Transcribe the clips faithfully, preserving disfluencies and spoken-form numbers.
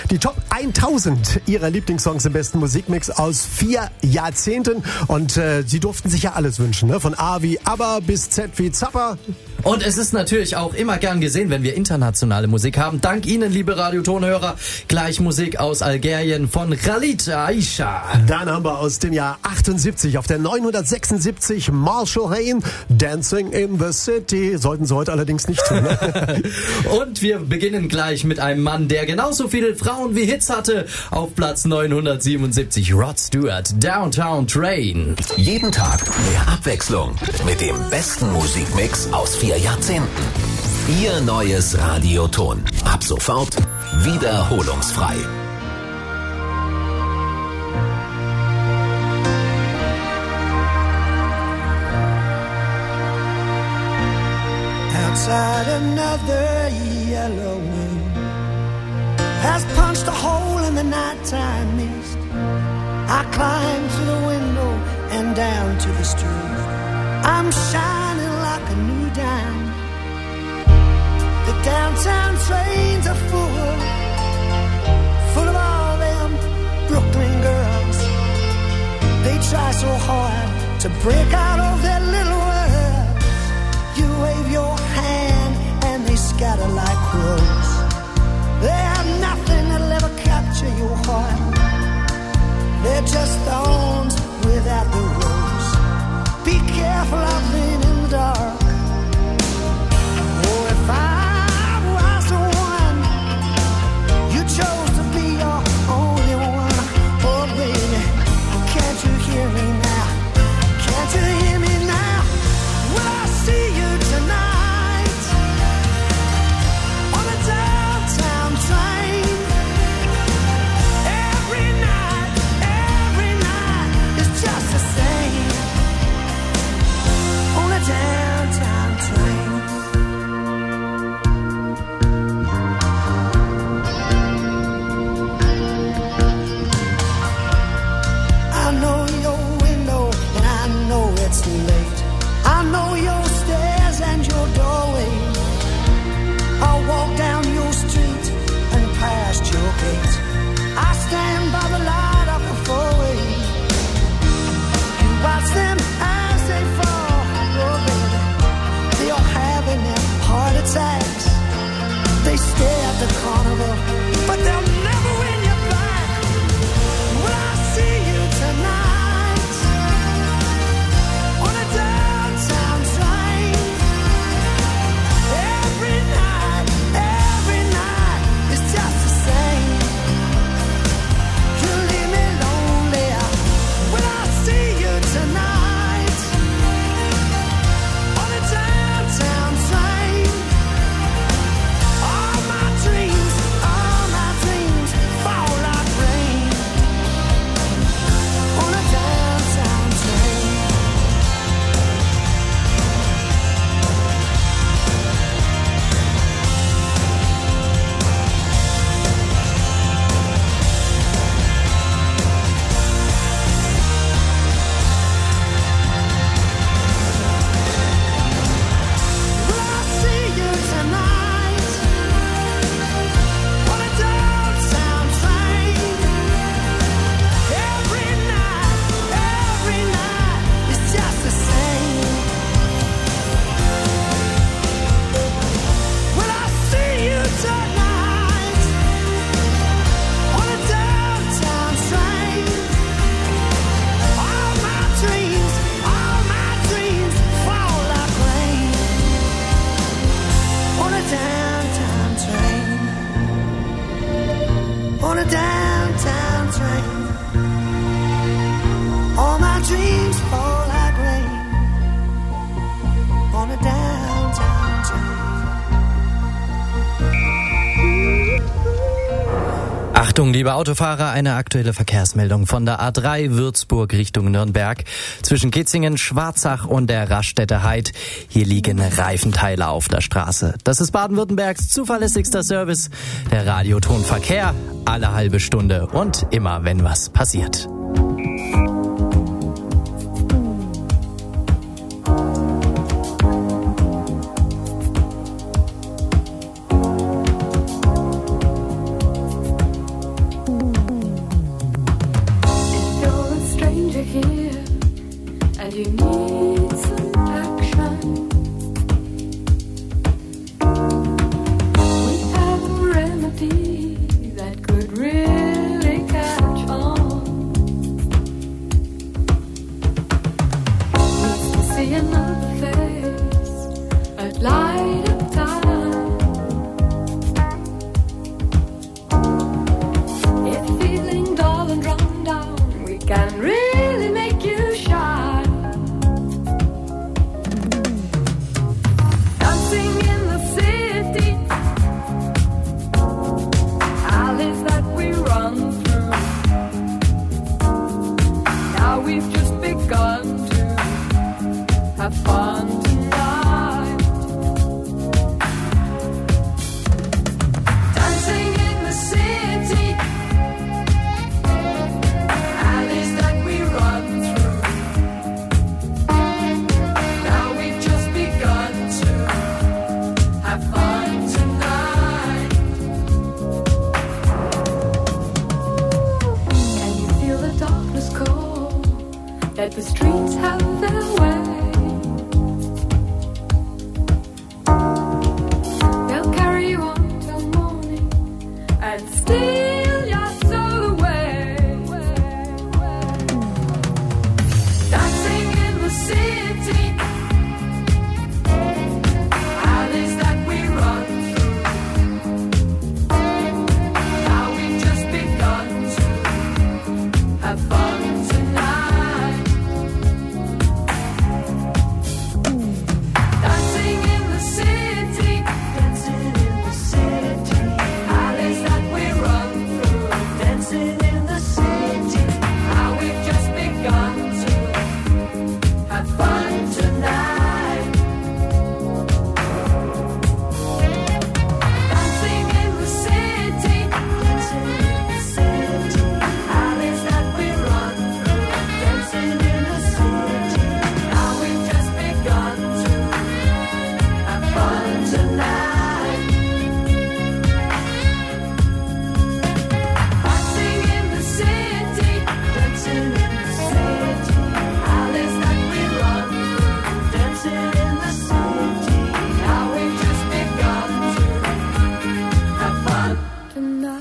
Die Top tausend ihrer Lieblingssongs im besten Musikmix aus vier Jahrzehnten. Und äh, sie durften sich ja alles wünschen, ne? Von A wie ABBA bis Z wie Zappa. Und es ist natürlich auch immer gern gesehen, wenn wir internationale Musik haben. Dank Ihnen, liebe Radiotonhörer, gleich Musik aus Algerien von Khalid Aisha. Dann haben wir aus dem Jahr achtundsiebzig auf der neunhundertsechsundsiebzig Marshall Hayne, Dancing in the City. Sollten sie heute allerdings nicht tun. Ne? Und wir beginnen gleich mit einem Mann, der genauso viele Frauen wie Hits hatte. Auf Platz neunhundertsiebenundsiebzig Rod Stewart, Downtown Train. Jeden Tag mehr Abwechslung mit dem besten Musikmix aus vier Jahrzehnten. Ihr neues Radioton. Ab sofort wiederholungsfrei. Outside another yellow moon has punched a hole in the nighttime mist. I climb to the window and down to the street. I'm shining like a new dime. The downtown trains are full, full of all them Brooklyn girls. They try so hard to break out of their little world. You wave your hand and they scatter like crows. They have nothing that'll ever capture your heart. They're just thorns without the rose. Be careful of them in the dark. Oh, if I was the one you chose to be your only one. Oh, baby, can't you hear me now? Can't you hear me now? Will I see you tonight on a downtown train? Every night, every night is just the same on a downtown train. I know your window and I know it's late. I know your stairs and your doorway. I'll walk down your street and past your gate. I stand by the light of the four-way. You watch them as they fall. Oh, baby, they are having their heart attacks. They stay at the carnival, but they'll never win you back. Will I see you tonight on a downtown train? Every night, every night is just the same. You leave me lonely. Will I see you tonight on a downtown train? All my dreams, all my dreams fall like rain on a downtown train. Will I see you tonight on a downtown train? Every night, every night is just the same. Will I see you tonight on a downtown train? All my dreams, all my dreams fall like rain on a downtown train. On a downtown train. All my dreams fall like rain on a downtown train. Achtung, liebe Autofahrer, eine aktuelle Verkehrsmeldung von der A drei Würzburg Richtung Nürnberg. Zwischen Kitzingen, Schwarzach und der Raststätte Heid. Hier liegen Reifenteile auf der Straße. Das ist Baden-Württembergs zuverlässigster Service. Der Radiotonverkehr alle halbe Stunde und immer, wenn was passiert. the streets have their way. They'll carry you on till morning and steal your soul away. Dancing in the city, alleys that we run through. Now we've just begun to have fun tonight. Dancing in the city, dancing in the city, alleys that we run through. Dancing in the city, now we've just begun to have fun tonight. Dancing in the city, dancing in the city, alleys that we run through. Dancing in the city, now we've just begun to have fun tonight. Dancing in the city, dancing in the city, alleys that we run through. Dancing in the city, now we've just begun to have fun tonight.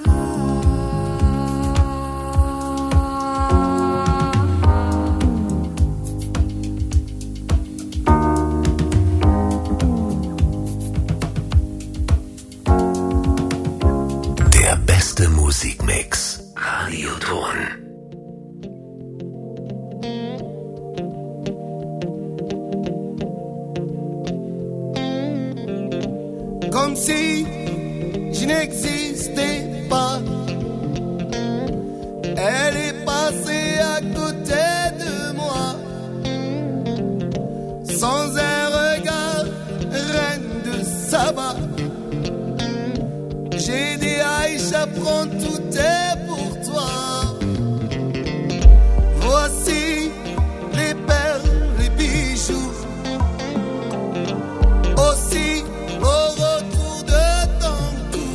Der beste Musikmix. Radioton. Comme si je n'existais pas. Elle est passée à côté de moi, sans un regard, reine de Saba. J'ai dit Aïcha, prends tout est pour toi. Voici les perles, les bijoux, aussi au retour de ton cou,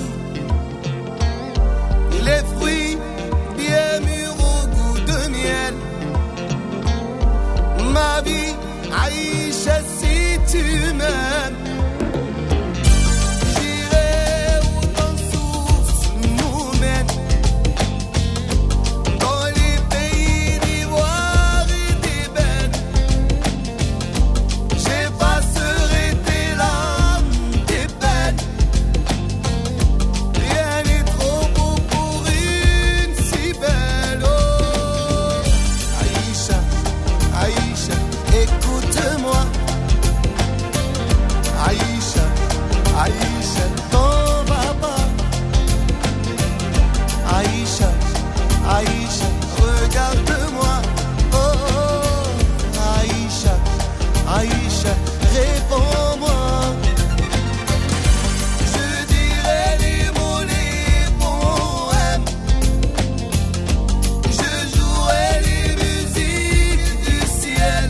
les fruits bien mûrs au goût de miel. Ma vie, Aïcha, si tu m'aimes, j'irai où ton souffle nous mène, dans les pays d'ivoire et d'ébène. J'effacerai tes larmes, tes peines. Rien n'est trop beau pour une si belle. Oh, Aïcha, Aïcha, écoute-moi. Aïcha, Aïcha, t'en vas pas. Aïcha, Aïcha, regarde-moi. Oh, oh, Aïcha, Aïcha, réponds-moi. Je dirai les mots, les poèmes. Je jouerai les musiques du ciel.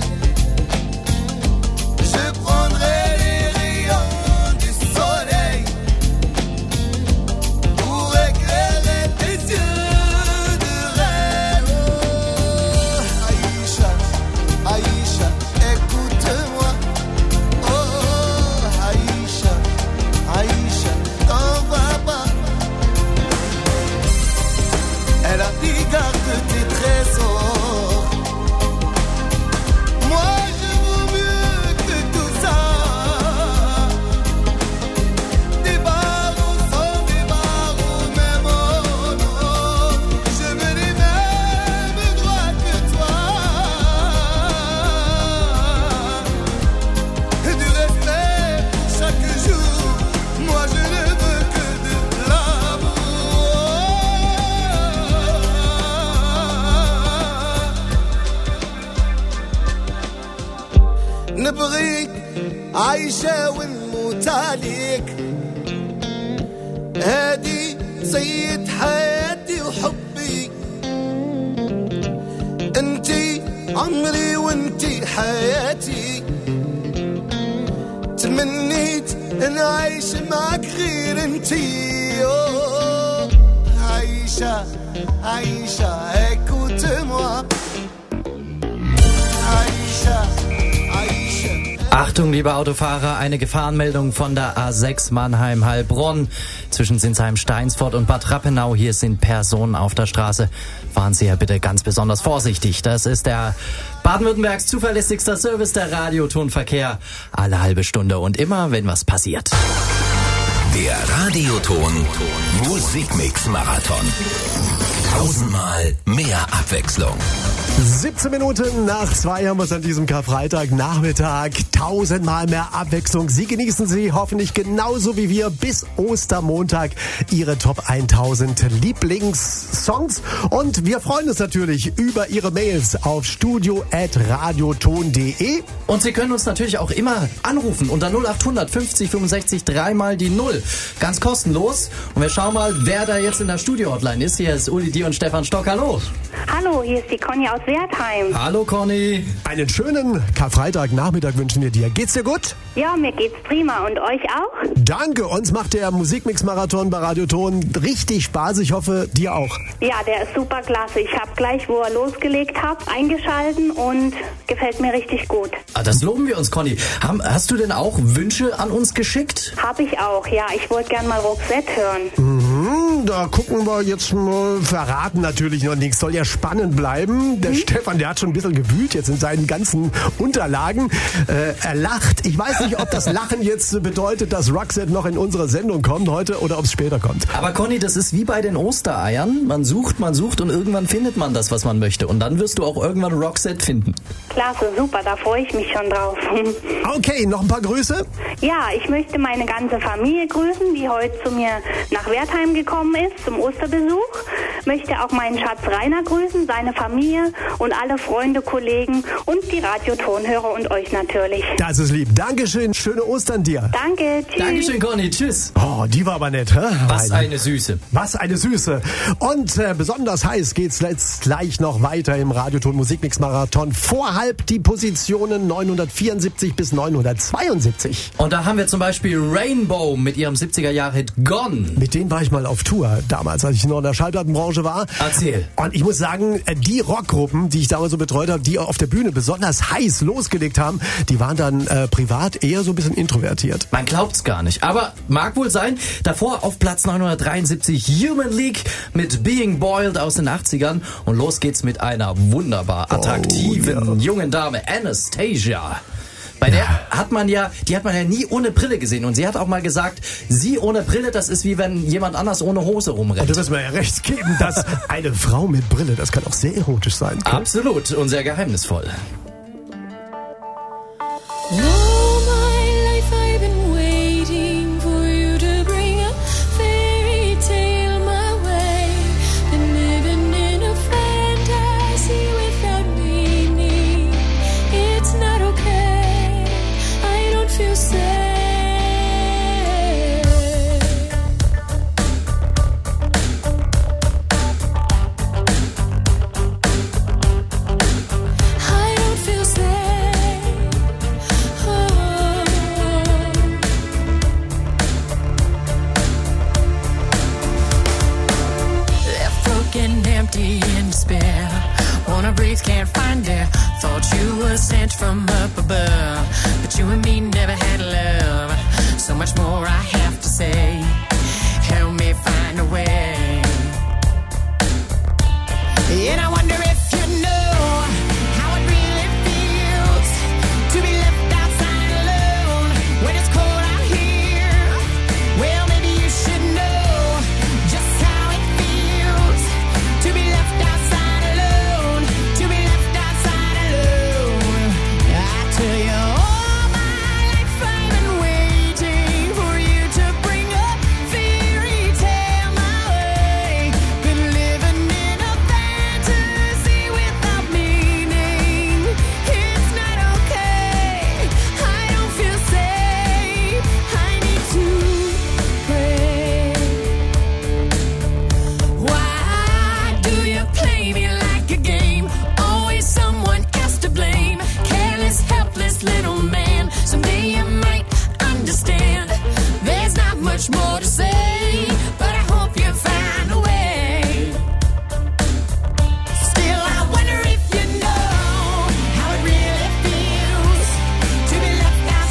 Je prendrai les rayons du soleil pour éclairer tes yeux de rêve. Oh, Aïcha, Aïcha, écoute-moi. Oh, oh, Aïcha, Aïcha, t'en vas pas. Elle a dit garde tes trésors. Moi je vaux mieux que tout ça. Des barreaux sont des barreaux, même oh non. Je veux les mêmes droits que toi. Du respect pour chaque jour. Moi je ne veux que de l'amour. نبغيك عايشة ونموت عليك. هادي سيد حياتي وحبي. انتي عمري وانتي حياتي. تمنيت نعيش معك غير انتي. أوه، عايشة عايشة écoute-moi. Achtung, liebe Autofahrer, eine Gefahrenmeldung von der A sechs Mannheim-Heilbronn. Zwischen Sinsheim-Steinsfort und Bad Rappenau. Hier sind Personen auf der Straße. Fahren Sie ja bitte ganz besonders vorsichtig. Das ist der Baden-Württembergs zuverlässigster Service, der Radiotonverkehr. Alle halbe Stunde und immer, wenn was passiert. Der Radioton Musikmix Marathon. Tausendmal mehr Abwechslung. siebzehn Minuten nach zwei haben wir es an diesem Karfreitagnachmittag. Tausendmal mehr Abwechslung. Sie genießen sie hoffentlich genauso wie wir bis Ostermontag Ihre Top tausend Lieblingssongs. Und wir freuen uns natürlich über Ihre Mails auf studio at radioton punkt de. Und Sie können uns natürlich auch immer anrufen unter null acht hundert fünfzig fünfundsechzig dreimal die Null. Ganz kostenlos. Und wir schauen mal, wer da jetzt in der Studio-Hotline ist. Hier ist Uli D. und Stefan Stock. Hallo. Hallo, hier ist die Conny aus Wertheim. Hallo Conny. Einen schönen Karfreitagnachmittag wünschen wir dir. Geht's dir gut? Ja, mir geht's prima. Und euch auch? Danke. Uns macht der Musikmix-Marathon bei Radioton richtig Spaß. Ich hoffe, dir auch. Ja, der ist super klasse. Ich habe gleich, wo er losgelegt hat, eingeschalten und gefällt mir richtig gut. Ah, das loben wir uns, Conny. Haben, hast du denn auch Wünsche an uns geschickt? Habe ich auch, ja. Ich wollte gern mal Roxette hören. Mhm, da gucken wir jetzt mal. Verraten natürlich noch nichts. Soll ja spannend bleiben. Der Mhm. Stefan, der hat schon ein bisschen gewühlt jetzt in seinen ganzen Unterlagen. Äh, er lacht. Ich weiß nicht, ob das Lachen jetzt bedeutet, dass Roxette noch in unsere Sendung kommt heute oder ob es später kommt. Aber Conny, das ist wie bei den Ostereiern. Man sucht, man sucht und irgendwann findet man das, was man möchte. Und dann wirst du auch irgendwann Roxette finden. Klasse, super. Da freue ich mich schon drauf. Okay, noch ein paar Grüße. Ja, ich möchte meine ganze Familie grüßen, die heute zu mir nach Wertheim gekommen ist, zum Osterbesuch. Möchte auch meinen Schatz Rainer grüßen, seine Familie und alle Freunde, Kollegen und die Radiotonhörer und euch natürlich. Das ist lieb. Dankeschön. Schöne Ostern dir. Danke, tschüss. Dankeschön, Conny. Tschüss. Oh, die war aber nett, hä? Was eine Süße. Was eine Süße. Und äh, besonders heiß geht's jetzt gleich noch weiter im Radioton Musikmix Marathon. Vor halb die Positionen neunhundertvierundsiebzig bis neunhundertzweiundsiebzig. Und da haben wir zum Beispiel Rainbow mit ihrem siebziger-Jahr-Hit Gone. Mit denen war ich mal auf Tour damals, als ich noch in der Schallplattenbranche war. Erzähl. Und ich muss sagen, die Rockgruppen, die ich damals so betreut habe, die auf der Bühne besonders heiß losgelegt haben, die waren dann äh, privat eher so ein bisschen introvertiert. Man glaubt's gar nicht. Aber mag wohl sein. Davor auf Platz neunhundertdreiundsiebzig Human League mit Being Boiled aus den achtzigern. Und los geht's mit einer wunderbar attraktiven Oh, ja. jungen Dame, Anastasia. Bei der hat man ja, die hat man ja nie ohne Brille gesehen. Und sie hat auch mal gesagt, sie ohne Brille, das ist wie wenn jemand anders ohne Hose Und rumrennt. du wirst mir ja recht geben, dass eine Frau mit Brille, das kann auch sehr erotisch sein. gell? Absolut und sehr geheimnisvoll. All my life I've been waiting for you to bring a fairy tale my way. Been living in a fantasy without meaning. It's not okay. I don't feel safe. I don't feel safe. Oh. Left broken, empty, in despair. Wanna breathe, can't find air. Thought you were sent from up above, but you and me never had love. So much more I have to say. Help me find a way. And I wonder if you know how it really feels to be left outside alone when it's cold out here. Well, maybe you should know just how it feels to be left outside alone, to be left outside alone. I tell you, all my life I've been waiting for you to bring a fairy tale my way. Been living in a fantasy without meaning. It's not okay. I don't feel safe. I need to pray. Why do you play me like a game? Always someone else to blame. Careless, helpless little man. Someday you might understand. There's not much more to say, but I hope you find a way. Still, I wonder if you know how it really feels to be left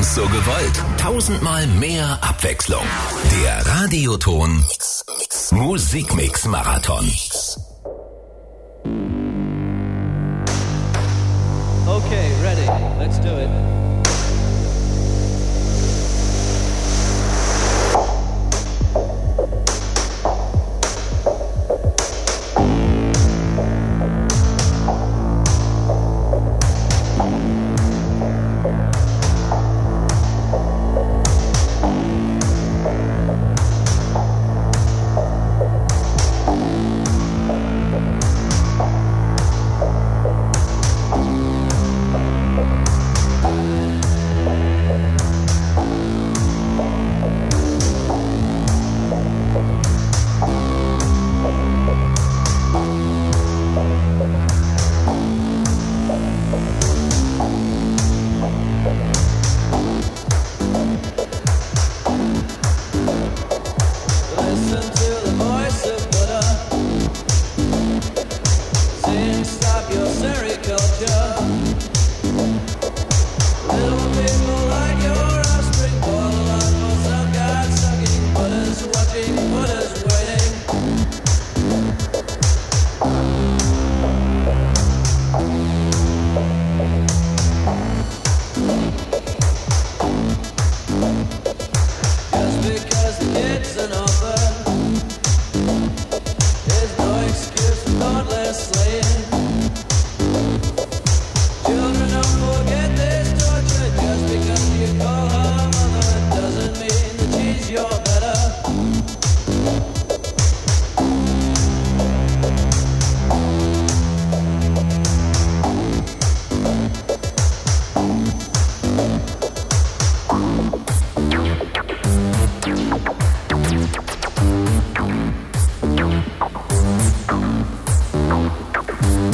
ist so gewollt. Tausendmal mehr Abwechslung. Der Radioton Musikmix Marathon. Okay, ready. Let's do it.